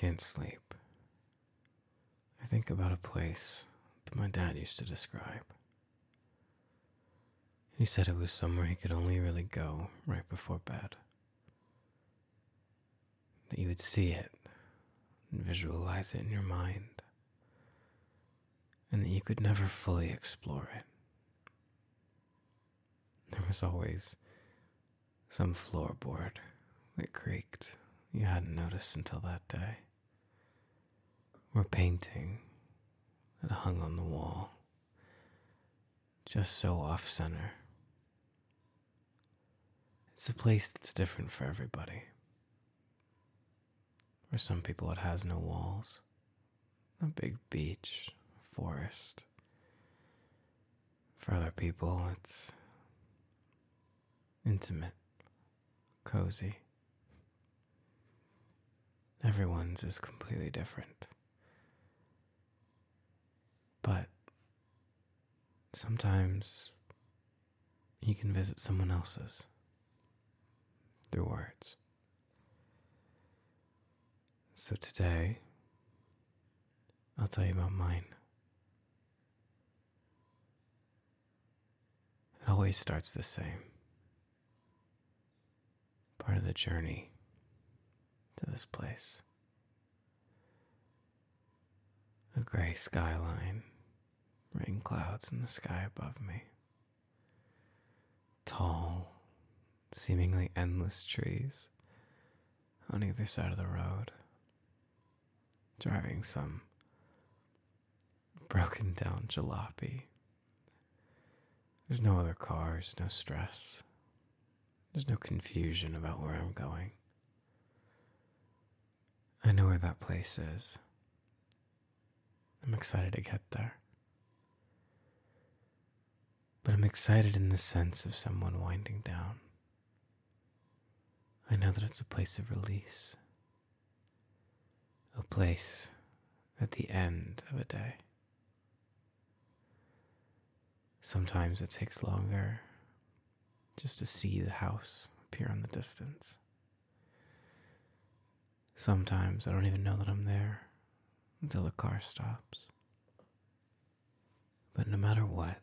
can't sleep, I think about a place that my dad used to describe. He said it was somewhere he could only really go right before bed. That you would see it and visualize it in your mind, and that you could never fully explore it. There was always some floorboard that creaked you hadn't noticed until that day, or painting that hung on the wall, just so off-center. It's a place that's different for everybody. For some people it has no walls, a big beach, forest. For other people it's intimate, cozy. Everyone's is completely different. But sometimes you can visit someone else's through words. So today, I'll tell you about mine. It always starts the same. Part of the journey to this place. A gray skyline, rain clouds in the sky above me. Tall, seemingly endless trees on either side of the road. Driving some broken down jalopy. There's no other cars, no stress. There's no confusion about where I'm going. I know where that place is. I'm excited to get there. But I'm excited in the sense of someone winding down. I know that it's a place of release. A place at the end of a day. Sometimes it takes longer just to see the house appear in the distance. Sometimes I don't even know that I'm there until the car stops. But no matter what,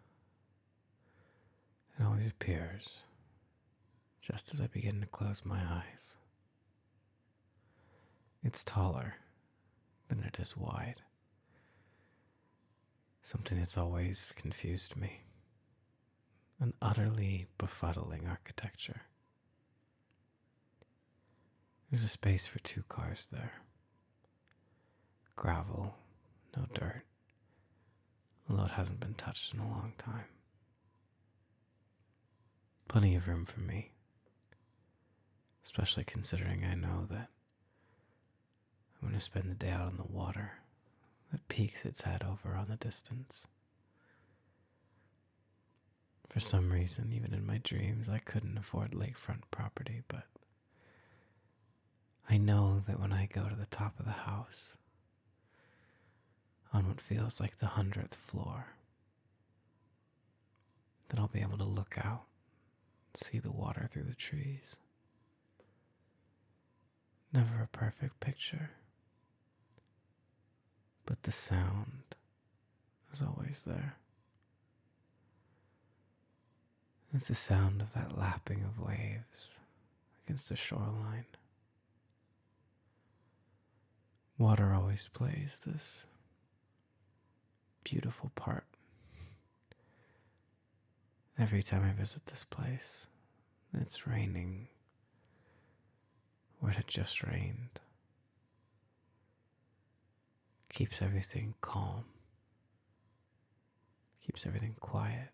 it always appears just as I begin to close my eyes. It's taller than it is wide. Something that's always confused me. An utterly befuddling architecture. There's a space for 2 cars there. Gravel, no dirt, although it hasn't been touched in a long time. Plenty of room for me, especially considering I know that I'm going to spend the day out on the water that peeks its head over on the distance. For some reason, even in my dreams, I couldn't afford lakefront property, but I know that when I go to the top of the house, on what feels like the 100th floor, that I'll be able to look out and see the water through the trees. Never a perfect picture, but the sound is always there. It's the sound of that lapping of waves against the shoreline. Water always plays this beautiful part. Every time I visit this place, it's raining, or it had just rained. Keeps everything calm. Keeps everything quiet.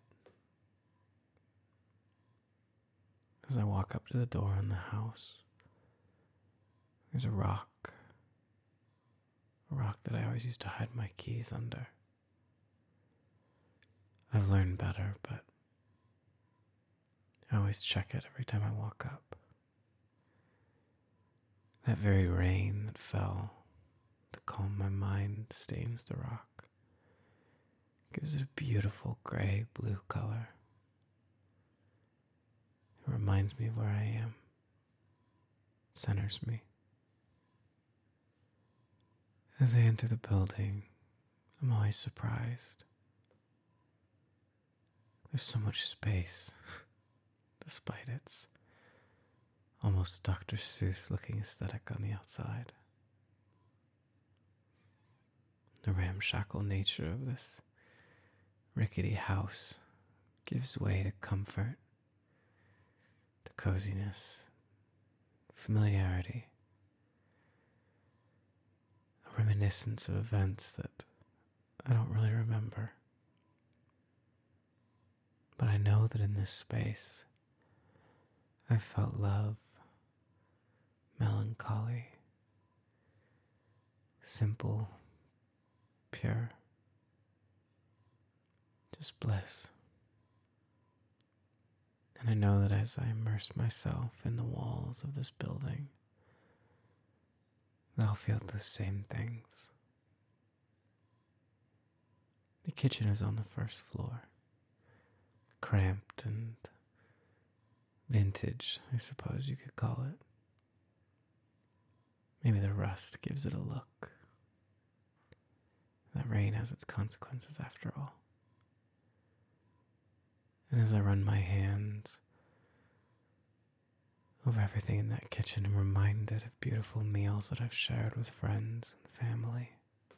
As I walk up to the door in the house, there's a rock that I always used to hide my keys under. I've learned better, but I always check it every time I walk up. That very rain that fell to calm my mind stains the rock, gives it a beautiful gray-blue color. It reminds me of where I am. It centers me. As I enter the building, I'm always surprised. There's so much space, despite its almost Dr. Seuss looking aesthetic on the outside. The ramshackle nature of this rickety house gives way to comfort, to coziness, familiarity, a reminiscence of events that I don't really remember. But I know that in this space, I felt love, melancholy, simple, pure, just bliss. And I know that as I immerse myself in the walls of this building, that I'll feel those same things. The kitchen is on the first floor, cramped and vintage, I suppose you could call it. Maybe the rust gives it a look. That rain has its consequences after all. And as I run my hands over everything in that kitchen, I'm reminded of beautiful meals that I've shared with friends and family.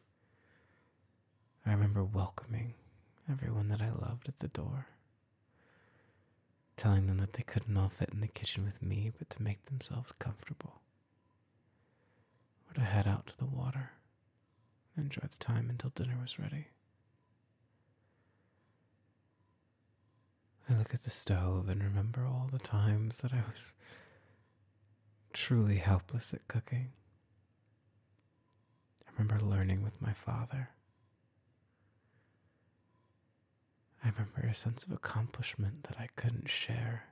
I remember welcoming everyone that I loved at the door, telling them that they couldn't all fit in the kitchen with me, but to make themselves comfortable, or to head out to the water and enjoy the time until dinner was ready. I look at the stove and remember all the times that I was truly helpless at cooking. I remember learning with my father. I remember a sense of accomplishment that I couldn't share,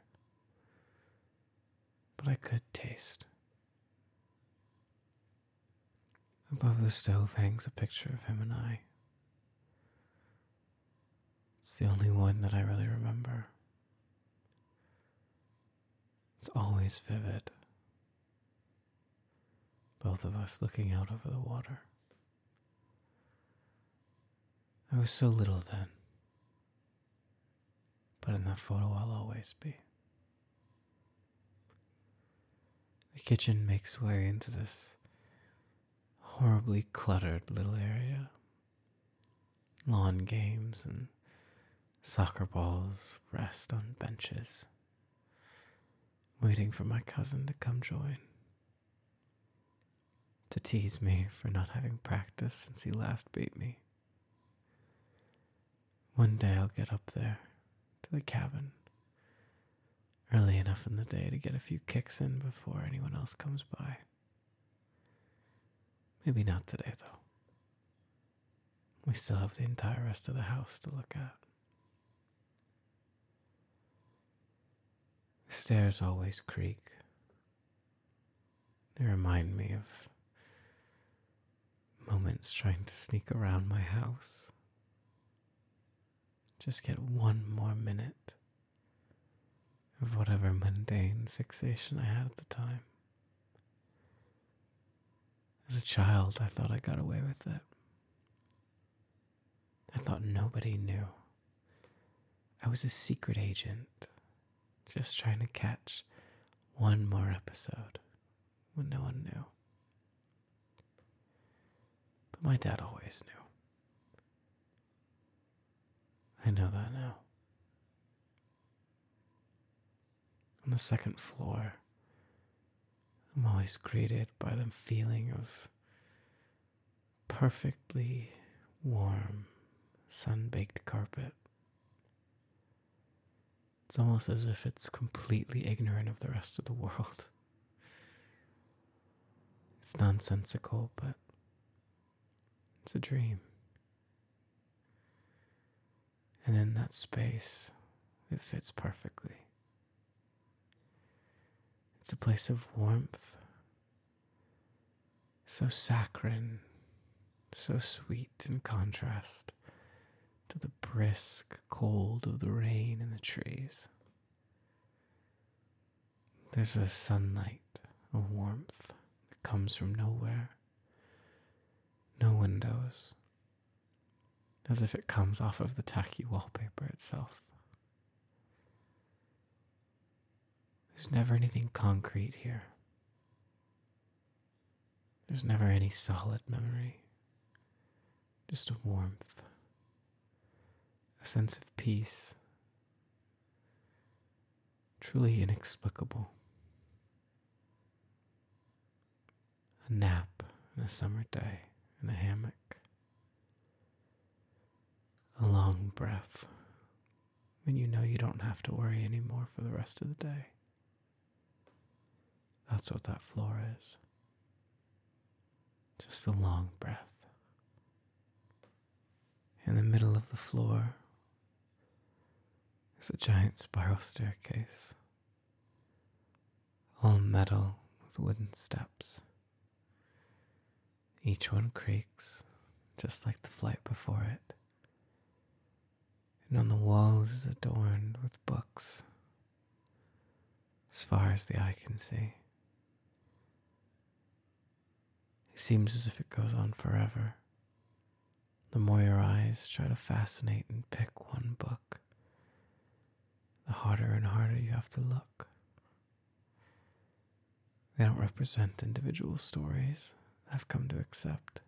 but I could taste. Above the stove hangs a picture of him and I. It's the only one that I really remember. It's always vivid. Both of us looking out over the water. I was so little then, but in that photo I'll always be. The kitchen makes way into this horribly cluttered little area. Lawn games and soccer balls rest on benches, waiting for my cousin to come join, to tease me for not having practice since he last beat me. One day I'll get up there to the cabin early enough in the day to get a few kicks in before anyone else comes by. Maybe not today, though. We still have the entire rest of the house to look at. The stairs always creak. They remind me of moments trying to sneak around my house. Just get one more minute of whatever mundane fixation I had at the time. As a child, I thought I got away with it. I thought nobody knew. I was a secret agent, just trying to catch one more episode when no one knew. But my dad always knew. I know that now. On the second floor, I'm always greeted by the feeling of perfectly warm, sun-baked carpet. It's almost as if it's completely ignorant of the rest of the world. It's nonsensical, but it's a dream. And in that space, it fits perfectly. It's a place of warmth, so saccharine, so sweet in contrast to the brisk cold of the rain and the trees. There's a sunlight, a warmth that comes from nowhere. No windows, as if it comes off of the tacky wallpaper itself. There's never anything concrete here. There's never any solid memory. Just a warmth, a sense of peace, truly inexplicable. A nap on a summer day in a hammock. A long breath when you know you don't have to worry anymore for the rest of the day. That's what that floor is. Just a long breath. In the middle of the floor is a giant spiral staircase, all metal with wooden steps. Each one creaks, just like the flight before it. And on the walls is adorned with books, as far as the eye can see. It seems as if it goes on forever. The more your eyes try to fascinate and pick one book, the harder and harder you have to look. They don't represent individual stories I've come to accept.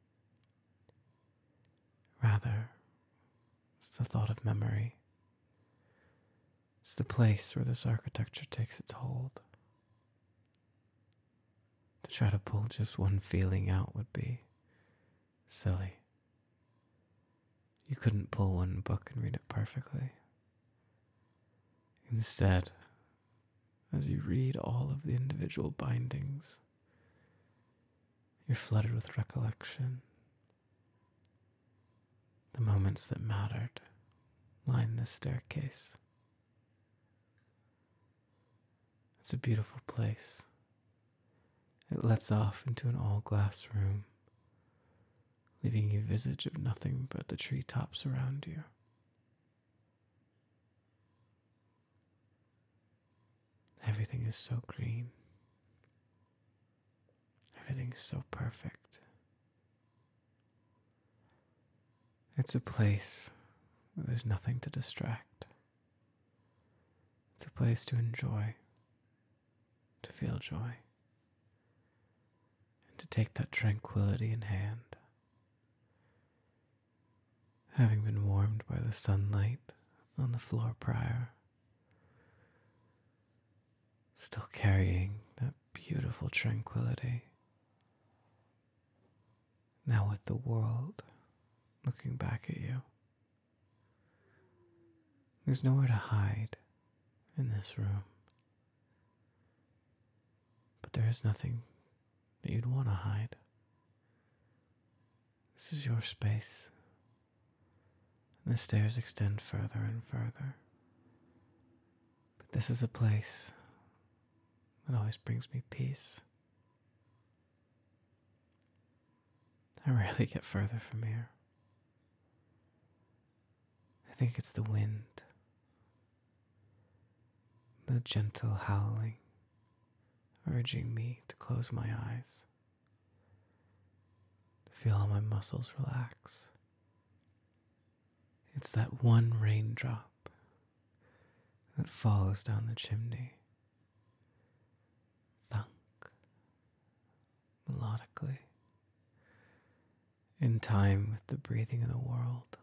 Rather, it's the thought of memory. It's the place where this architecture takes its hold. To try to pull just one feeling out would be silly. You couldn't pull one book and read it perfectly. Instead, as you read all of the individual bindings, you're flooded with recollection. The moments that mattered line this staircase. It's a beautiful place. It lets off into an all-glass room, leaving you visage of nothing but the treetops around you. Everything is so green. Everything is so perfect. It's a place where there's nothing to distract. It's a place to enjoy, to feel joy, and to take that tranquility in hand. Having been warmed by the sunlight on the floor prior, still carrying that beautiful tranquility. Now with the world looking back at you. There's nowhere to hide in this room. But there is nothing that you'd want to hide. This is your space. And the stairs extend further and further. But this is a place that always brings me peace. I rarely get further from here. I think it's the wind, the gentle howling, urging me to close my eyes, to feel all my muscles relax. It's that one raindrop that falls down the chimney, thunk, melodically, in time with the breathing of the world.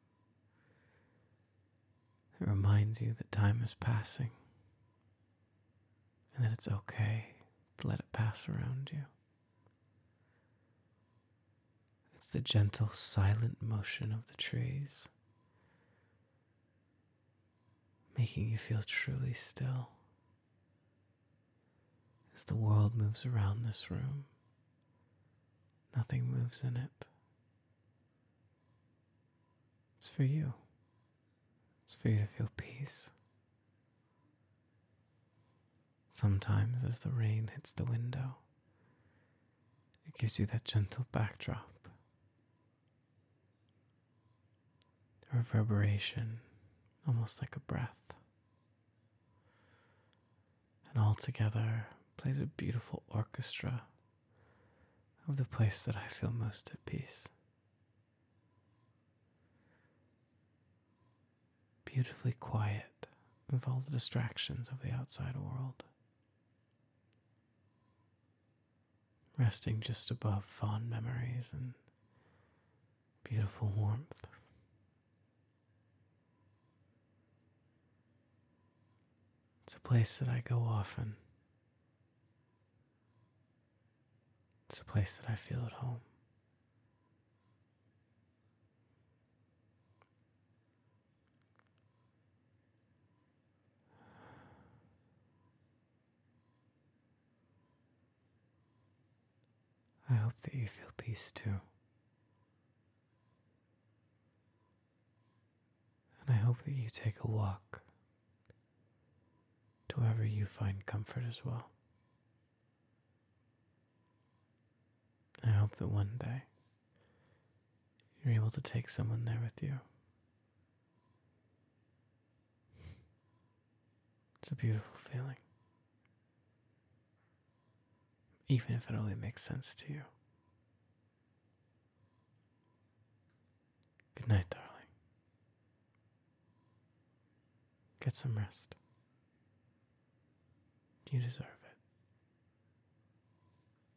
It reminds you that time is passing and that it's okay to let it pass around you. It's the gentle, silent motion of the trees, making you feel truly still. As the world moves around this room, nothing moves in it. It's for you. It's for you to feel peace. Sometimes as the rain hits the window, it gives you that gentle backdrop. A reverberation, almost like a breath. And all together plays a beautiful orchestra of the place that I feel most at peace. Beautifully quiet with all the distractions of the outside world. Resting just above fond memories and beautiful warmth. It's a place that I go often. It's a place that I feel at home. I hope that you feel peace too. And I hope that you take a walk to wherever you find comfort as well. I hope that one day you're able to take someone there with you. It's a beautiful feeling, even if it only makes sense to you. Good night, darling. Get some rest. You deserve it.